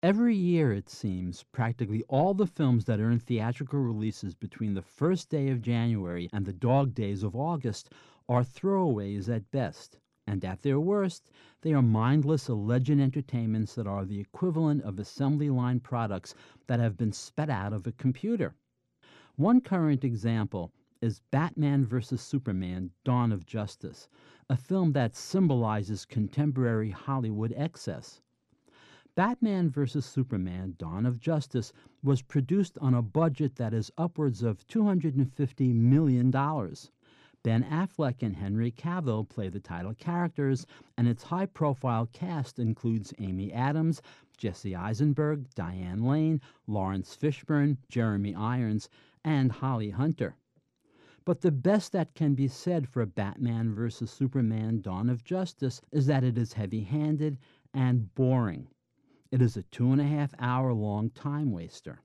Every year, it seems, practically all the films that earn theatrical releases between the first day of January and the dog days of August are throwaways at best. And at their worst, they are mindless, alleged entertainments that are the equivalent of assembly line products that have been spat out of a computer. One current example is Batman vs. Superman Dawn of Justice, a film that symbolizes contemporary Hollywood excess. Batman vs. Superman Dawn of Justice was produced on a budget that is upwards of $250 million. Ben Affleck and Henry Cavill play the title characters, and its high profile cast includes Amy Adams, Jesse Eisenberg, Diane Lane, Lawrence Fishburne, Jeremy Irons, and Holly Hunter. But the best that can be said for Batman vs. Superman Dawn of Justice is that it is heavy handed and boring. It is a 2.5 hour long time waster.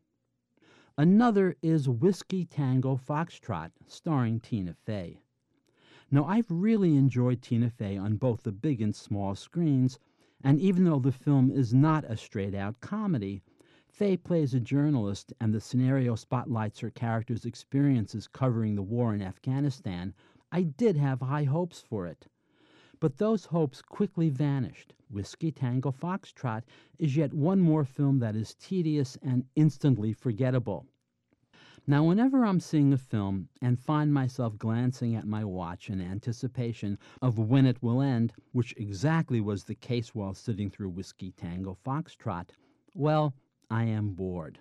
Another is Whiskey Tango Foxtrot, starring Tina Fey. Now, I've really enjoyed Tina Fey on both the big and small screens, and even though the film is not a straight-out comedy, Fey plays a journalist and the scenario spotlights her character's experiences covering the war in Afghanistan. I did have high hopes for it. But those hopes quickly vanished. Whiskey Tango Foxtrot is yet one more film that is tedious and instantly forgettable. Now, whenever I'm seeing a film and find myself glancing at my watch in anticipation of when it will end, which exactly was the case while sitting through Whiskey Tango Foxtrot, well, I am bored.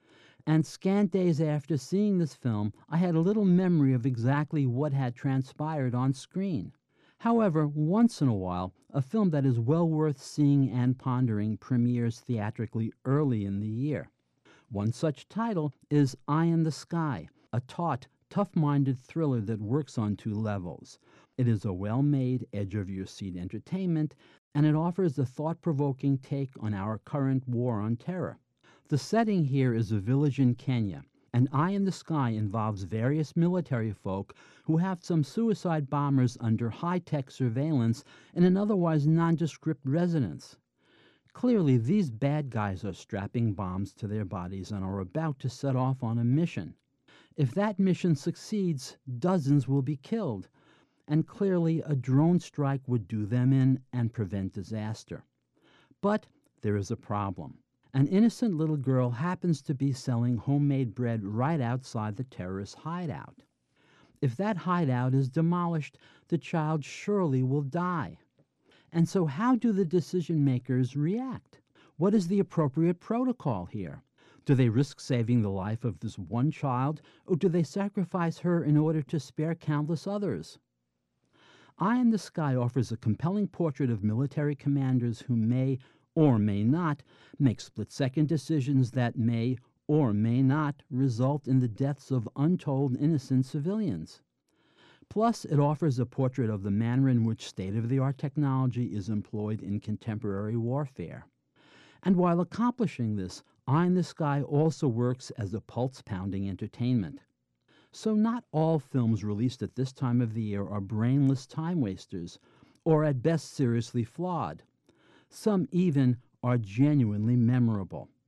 And scant days after seeing this film, I had a little memory of exactly what had transpired on screen. However, once in a while, a film that is well worth seeing and pondering premieres theatrically early in the year. One such title is Eye in the Sky, a taut, tough-minded thriller that works on two levels. It is a well-made, edge-of-your-seat entertainment, and it offers a thought-provoking take on our current war on terror. The setting here is a village in Kenya, and Eye in the Sky involves various military folk who have some suicide bombers under high-tech surveillance in an otherwise nondescript residence. Clearly, these bad guys are strapping bombs to their bodies and are about to set off on a mission. If that mission succeeds, dozens will be killed, and clearly a drone strike would do them in and prevent disaster. But there is a problem. An innocent little girl happens to be selling homemade bread right outside the terrorist hideout. If that hideout is demolished, the child surely will die. And so how do the decision makers react? What is the appropriate protocol here? Do they risk saving the life of this one child, or do they sacrifice her in order to spare countless others? Eye in the Sky offers a compelling portrait of military commanders who may or may not make split-second decisions that may or may not result in the deaths of untold innocent civilians. Plus, it offers a portrait of the manner in which state-of-the-art technology is employed in contemporary warfare. And while accomplishing this, Eye in the Sky also works as a pulse-pounding entertainment. So not all films released at this time of the year are brainless time wasters, or at best seriously flawed. Some even are genuinely memorable.